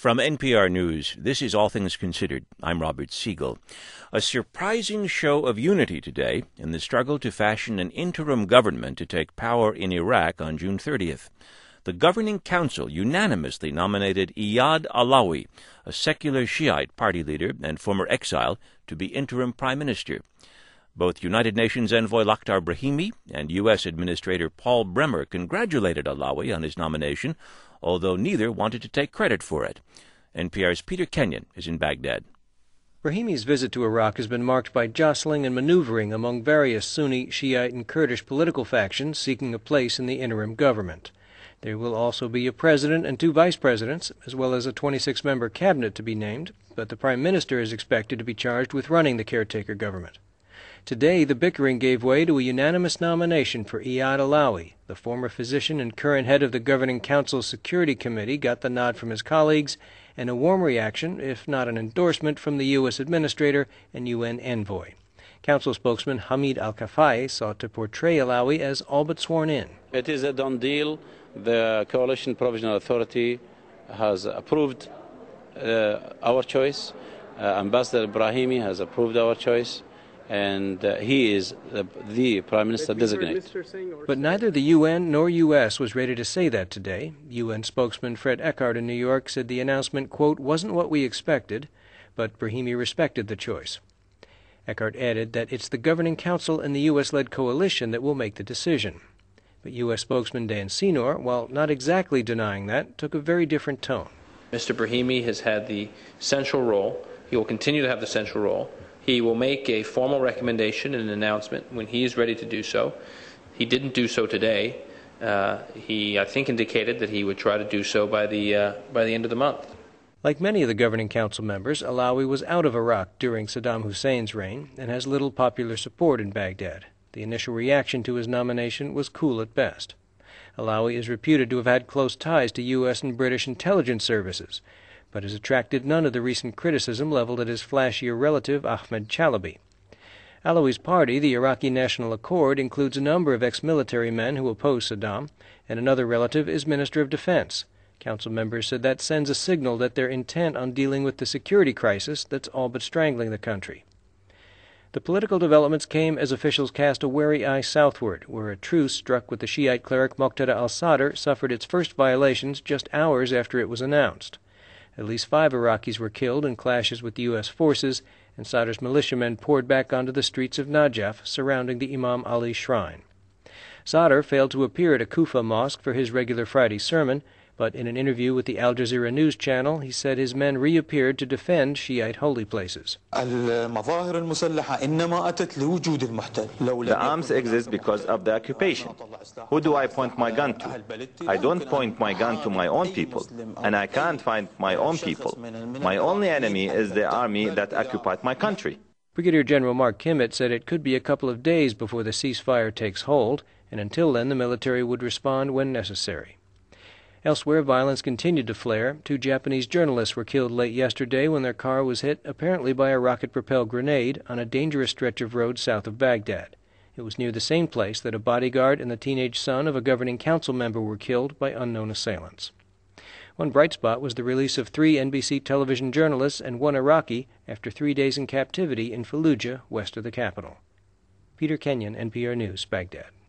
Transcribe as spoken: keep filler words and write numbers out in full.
From N P R News, this is All Things Considered. I'm Robert Siegel. A surprising show of unity today in the struggle to fashion an interim government to take power in Iraq on June thirtieth. The Governing Council unanimously nominated Iyad Allawi, a secular Shiite party leader and former exile, to be interim prime minister. Both United Nations envoy Lakhdar Brahimi and U S Administrator Paul Bremer congratulated Allawi on his nomination, although neither wanted to take credit for it. N P R's Peter Kenyon is in Baghdad. Brahimi's visit to Iraq has been marked by jostling and maneuvering among various Sunni, Shiite, and Kurdish political factions seeking a place in the interim government. There will also be a president and two vice presidents, as well as a twenty-six member cabinet to be named, but the prime minister is expected to be charged with running the caretaker government. Today, the bickering gave way to a unanimous nomination for Iyad Allawi. The former physician and current head of the Governing Council's Security Committee got the nod from his colleagues, and a warm reaction, if not an endorsement, from the U S Administrator and U N envoy. Council spokesman Hamid Al-Kafai sought to portray Allawi as all but sworn in. It is a done deal. The Coalition Provisional Authority has approved uh, our choice. Uh, Ambassador Brahimi has approved our choice. And uh, he is the, the Prime Minister designate. But neither the U N nor U S was ready to say that today. U N spokesman Fred Eckhart in New York said the announcement, quote, wasn't what we expected, but Brahimi respected the choice. Eckhart added that it's the Governing Council and the U S-led coalition that will make the decision. But U S spokesman Dan Senor, while not exactly denying that, took a very different tone. Mister Brahimi has had the central role. He will continue to have the central role. He will make a formal recommendation and an announcement when he is ready to do so. He didn't do so today. Uh, he, I think, indicated that he would try to do so by the uh, by the end of the month. Like many of the Governing Council members, Allawi was out of Iraq during Saddam Hussein's reign and has little popular support in Baghdad. The initial reaction to his nomination was cool at best. Allawi is reputed to have had close ties to U S and British intelligence services, but has attracted none of the recent criticism leveled at his flashier relative Ahmed Chalabi. Allawi's party, the Iraqi National Accord, includes a number of ex-military men who oppose Saddam, and another relative is Minister of Defense. Council members said that sends a signal that they're intent on dealing with the security crisis that's all but strangling the country. The political developments came as officials cast a wary eye southward, where a truce struck with the Shiite cleric Muqtada al-Sadr suffered its first violations just hours after it was announced. At least five Iraqis were killed in clashes with the U S forces, and Sadr's militiamen poured back onto the streets of Najaf surrounding the Imam Ali shrine. Sadr failed to appear at a Kufa mosque for his regular Friday sermon, but in an interview with the Al Jazeera news channel, he said his men reappeared to defend Shiite holy places. The arms exist because of the occupation. Who do I point my gun to? I don't point my gun to my own people, and I can't find my own people. My only enemy is the army that occupied my country. Brigadier General Mark Kimmitt said it could be a couple of days before the ceasefire takes hold, and until then the military would respond when necessary. Elsewhere, violence continued to flare. Two Japanese journalists were killed late yesterday when their car was hit, apparently by a rocket-propelled grenade, on a dangerous stretch of road south of Baghdad. It was near the same place that a bodyguard and the teenage son of a Governing Council member were killed by unknown assailants. One bright spot was the release of three N B C television journalists and one Iraqi after three days in captivity in Fallujah, west of the capital. Peter Kenyon, N P R News, Baghdad.